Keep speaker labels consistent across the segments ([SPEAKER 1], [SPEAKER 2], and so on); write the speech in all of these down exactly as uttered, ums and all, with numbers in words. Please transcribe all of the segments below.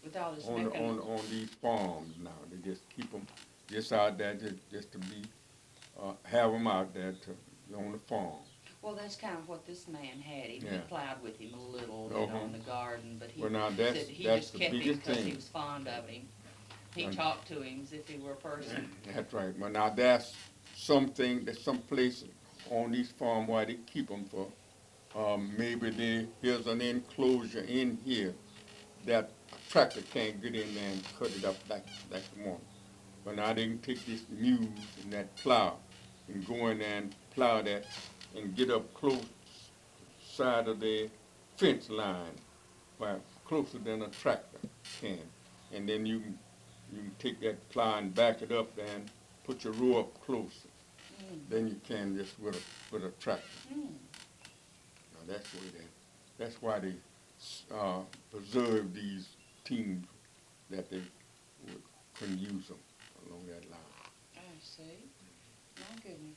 [SPEAKER 1] With all this
[SPEAKER 2] on,
[SPEAKER 1] mechan-
[SPEAKER 2] on, on these farms now. They just keep them just out there just, just to be, uh, have them out there to, on the farm.
[SPEAKER 1] Well, that's kind of what this man had him. He
[SPEAKER 2] Yeah.
[SPEAKER 1] plowed with him a little, you
[SPEAKER 2] Uh-huh.
[SPEAKER 1] know, in the garden, but he
[SPEAKER 2] Well, now that's,
[SPEAKER 1] said he
[SPEAKER 2] that's
[SPEAKER 1] just
[SPEAKER 2] the
[SPEAKER 1] kept him
[SPEAKER 2] biggest
[SPEAKER 1] because he
[SPEAKER 2] thing.
[SPEAKER 1] was fond of him. He
[SPEAKER 2] And-
[SPEAKER 1] talked to him as if he were a person.
[SPEAKER 2] That's right. But now that's something, there's some place on these farms where they keep them for. Um, maybe they, here's an enclosure in here that a tractor can't get in there and cut it up like, like the one. But now they can take this mule and that plow and go in there and plow that and get up close side of the fence line, where closer than a tractor can. And then you can, you can take that plow and back it up and put your row up closer.
[SPEAKER 1] Mm.
[SPEAKER 2] Then you can just with a, with a tractor.
[SPEAKER 1] Mm.
[SPEAKER 2] Now that's the way they, that's why they uh, preserve these teams that they would, couldn't use them along that line.
[SPEAKER 1] I see. My goodness.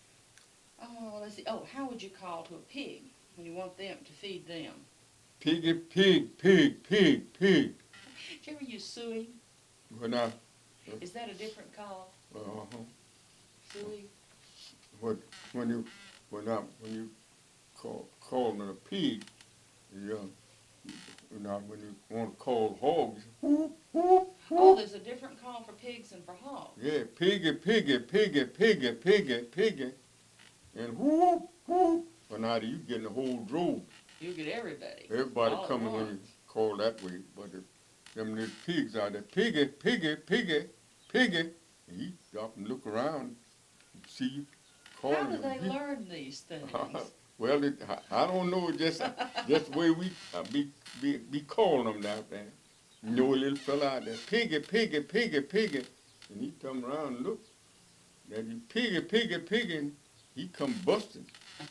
[SPEAKER 1] Oh, let's see. Oh, how would you call to a pig when you want them to feed them?
[SPEAKER 2] Piggy, pig, pig, pig, pig.
[SPEAKER 1] Did you ever use suey?
[SPEAKER 2] When I,
[SPEAKER 1] Is that a different call?
[SPEAKER 2] uh-huh.
[SPEAKER 1] Suey?
[SPEAKER 2] What, when you, when I, when you call, call them a pig, you, uh, you know, when you want to call hogs, whoop, whoop,
[SPEAKER 1] Oh,
[SPEAKER 2] whoop.
[SPEAKER 1] there's a different call for pigs than for hogs.
[SPEAKER 2] Yeah, piggy, piggy, piggy, piggy, piggy, piggy, and whoop, whoop. But now you getting the whole drove.
[SPEAKER 1] You get everybody.
[SPEAKER 2] Everybody
[SPEAKER 1] all at
[SPEAKER 2] coming when you
[SPEAKER 1] once.
[SPEAKER 2] call that way, but the, them little pigs out there, piggy, piggy, piggy, piggy, and he stop and look around, and see you calling
[SPEAKER 1] How do
[SPEAKER 2] him.
[SPEAKER 1] they
[SPEAKER 2] He-
[SPEAKER 1] learn these things?
[SPEAKER 2] Well, it, I, I don't know, just just the way we uh, be, be be calling them down there. You know a little fella out there, piggy, piggy, piggy, piggy, and he come around and look. That you piggy, piggy, piggy, and he come busting.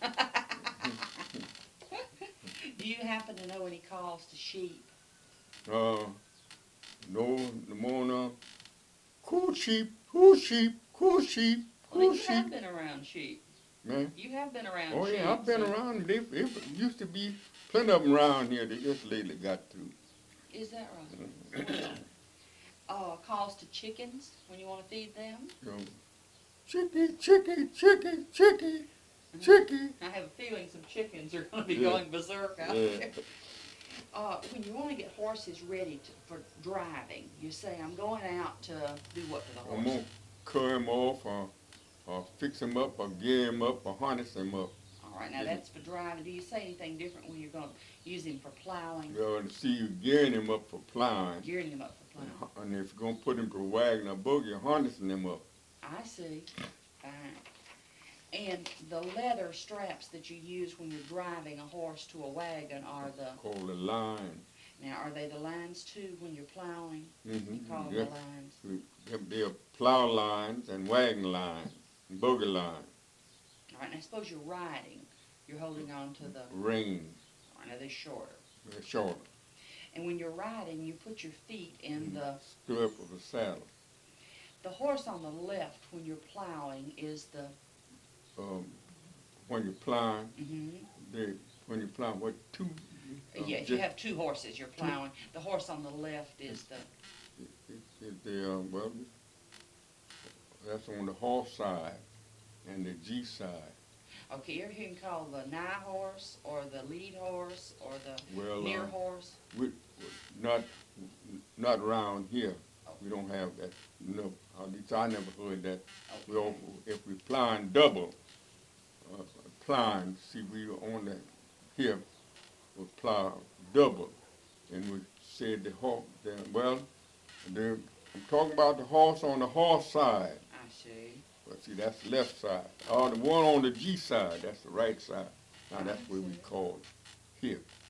[SPEAKER 1] Do you happen to know any calls to sheep?
[SPEAKER 2] Uh, no, the more uh, cool sheep, cool sheep, cool sheep,
[SPEAKER 1] Well,
[SPEAKER 2] cool
[SPEAKER 1] you have
[SPEAKER 2] sheep.
[SPEAKER 1] been around sheep.
[SPEAKER 2] Man.
[SPEAKER 1] You have been around
[SPEAKER 2] Oh
[SPEAKER 1] sheep.
[SPEAKER 2] yeah, I've been
[SPEAKER 1] so-
[SPEAKER 2] around. They, they used to be plenty of them around here. They just lately got through.
[SPEAKER 1] Is that right? uh, calls to chickens when you want to feed them?
[SPEAKER 2] You know, chicky, chicky, chicky, chicky, chicky.
[SPEAKER 1] I have a feeling some chickens are going to be
[SPEAKER 2] Yeah.
[SPEAKER 1] going berserk out
[SPEAKER 2] Yeah.
[SPEAKER 1] there. Uh, when you want to get horses ready to, for driving, you say, I'm going out to do what to the
[SPEAKER 2] I'm
[SPEAKER 1] horse?
[SPEAKER 2] gonna cut him off, or, or fix him up, or gear him up, or harness him up.
[SPEAKER 1] All right, now
[SPEAKER 2] Yeah.
[SPEAKER 1] that's for driving. Do you say anything different when you're going to use him for plowing,
[SPEAKER 2] You know, to see you gearing him up for plowing.
[SPEAKER 1] gearing him up for
[SPEAKER 2] And,
[SPEAKER 1] plowing?
[SPEAKER 2] h- and if you're gonna put him to a wagon or buggy, harnessing him up.
[SPEAKER 1] I see. Fine. And the leather straps that you use when you're driving a horse to a wagon are the,
[SPEAKER 2] Called the line.
[SPEAKER 1] now are they the lines too when you're plowing?
[SPEAKER 2] Mm-hmm.
[SPEAKER 1] You call them
[SPEAKER 2] Yeah.
[SPEAKER 1] the lines?
[SPEAKER 2] They're, they're plow lines and wagon lines and buggy lines.
[SPEAKER 1] All right, now suppose you're riding, you're holding on to the,
[SPEAKER 2] Reins.
[SPEAKER 1] all right, now they're shorter.
[SPEAKER 2] They're shorter.
[SPEAKER 1] And when you're riding, you put your feet in the,
[SPEAKER 2] Stirrup of the saddle.
[SPEAKER 1] the horse on the left when you're plowing is the,
[SPEAKER 2] Um, when you're plowing,
[SPEAKER 1] mm-hmm.
[SPEAKER 2] they, when you're plowing, what, two? um,
[SPEAKER 1] Yeah, if you
[SPEAKER 2] just-
[SPEAKER 1] have two horses, you're plowing. The horse on the left is the,
[SPEAKER 2] it- it- the, um, well, that's on the horse side and the G side.
[SPEAKER 1] okay, you're here call the nigh horse or the lead horse or the
[SPEAKER 2] Well,
[SPEAKER 1] near
[SPEAKER 2] uh,
[SPEAKER 1] horse.
[SPEAKER 2] we, not, not around here.
[SPEAKER 1] Oh.
[SPEAKER 2] We don't have that, no, at least I never heard that. We
[SPEAKER 1] Okay.
[SPEAKER 2] all, if we plowing double, uh, plowing, see, we on the, here, we plow double. And we said the horse, the, well, the, I'm talking about the horse on the horse side.
[SPEAKER 1] I see.
[SPEAKER 2] But see, that's the left side. Oh, the one on the G side, that's the right side. Now that's what we call it here.